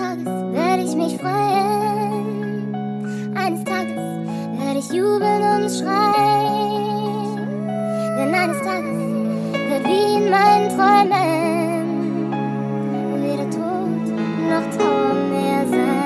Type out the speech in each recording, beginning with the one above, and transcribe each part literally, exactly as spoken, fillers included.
Tages werde ich mich freuen. Eines Tages werde ich jubeln und schreien. Denn eines Tages wird wie in meinen Träumen weder Tod noch Trauer mehr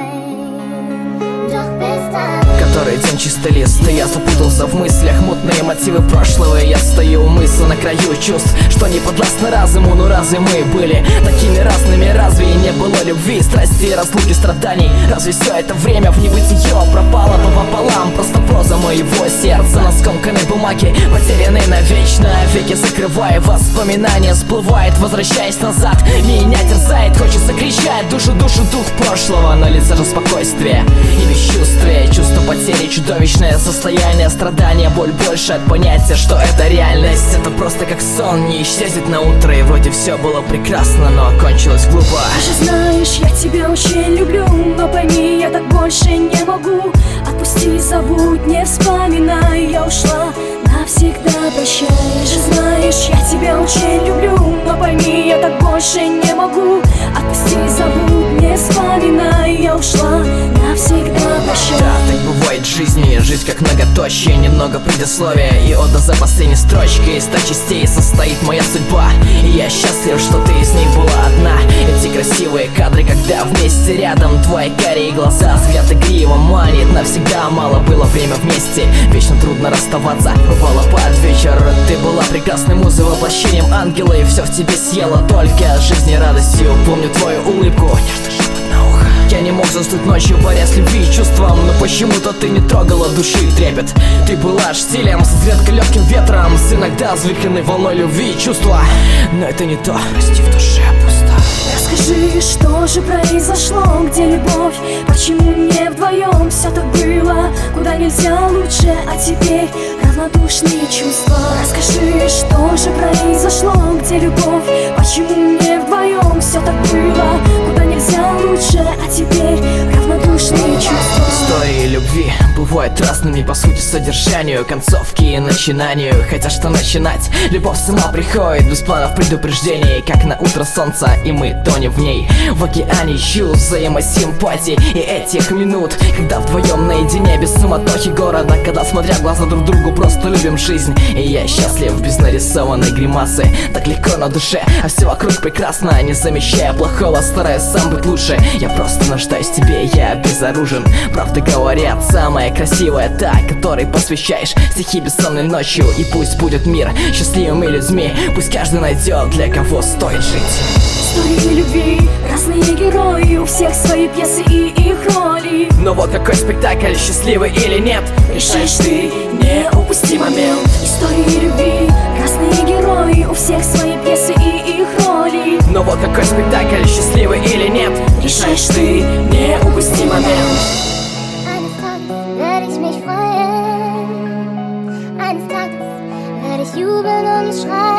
sein. Doch bis dahin. Который день чистый лист, и я запутался в мыслях. Мутные мотивы прошлого, и я стою у мысли на краю чувств, что не подвластны разуму. Но разве мы были такими разными? Разве и не было любви, страсти, разлуки, страданий? Разве все это время в небытие пропало пополам? Просто проза моего сердца на скомканной бумаге, потерянной навечно. Веки закрывая, воспоминания всплывает, возвращаясь назад. Меня терзает, хочется кричать душу, душу, дух прошлого. Но лица же спокойствие и бесчувствие, чувство потери, чудовищное состояние, страдания, боль больше от понятия, что это реальность. Это просто как сон, не исчезнет на утро. И вроде все было прекрасно, но окончилось глупо. Ты же знаешь, я тебя очень люблю, но пойми, я так больше не могу. Отпусти, забудь, не вспоминай, я ушла навсегда, прощай. Ты же знаешь, я тебя очень люблю, но пойми, я так больше не могу. Отпусти, забудь, не вспоминай, я ушла навсегда, прощай. Да, так бывает в жизни, жизнь как многоточие, немного предисловия и ода за последней строчкой. Из ста частей состоит моя судьба, и я счастлив, что ты из них была одна. Эти красивые кадры, когда вместе рядом, твои карие глаза, взгляд игриво манит. Навсегда мало было время вместе, вечно трудно расставаться. Бывало под вечер, ты была прекрасной музой, воплощением ангела, и все в тебе съела только жизни радостью. Помню твою улыбку, нежно шепот на ухо. Я не мог заснуть ночью, борясь с любви и чувством, но почему-то ты не трогала души и трепет. Ты была штилем, с редко легким ветром, с иногда взвихренной волной любви и чувства. Но это не то, прости, в душе пусто. Расскажи, что же произошло, где любовь, почему не вдвоем все так было, куда нельзя лучше, а теперь равнодушные чувства. Расскажи, что же произошло, где любовь, почему не вдвоем все так было, куда нельзя лучше, а теперь равнодушные чувства. Истории любви бывают разными по сути содержанию, концовки и начинанию. Хотя что начинать, любовь сама приходит без планов предупреждений, как на утро солнца, и мы тонем в ней. В океане чувств, взаимосимпатии и этих минут, когда вдвоем наедине, без суматохи города, когда смотря в глаза друг другу просто любим жизнь. И я счастлив без нарисованной гримасы, так легко на душе, а все вокруг прекрасно. Не замечая плохого, стараюсь сам быть лучше. Я просто нуждаюсь в тебе, я безоружен. Правда говорят, самая красивая та, которой посвящаешь стихи бессонной ночью. И пусть будет мир счастливыми людьми, пусть каждый найдет, для кого стоит жить. Истории любви, разные герои, у всех свои пьесы и их роли. Но вот какой спектакль, счастливый или нет, решаешь ты, не упусти момент. Истории любви, разные герои, у всех свои пьесы и их роли. Но вот какой спектакль, счастливый или нет, решаешь ты, не упусти момент. Eines Tages werde ich mich freuen. Eines Tages werde ich jubeln und schreien.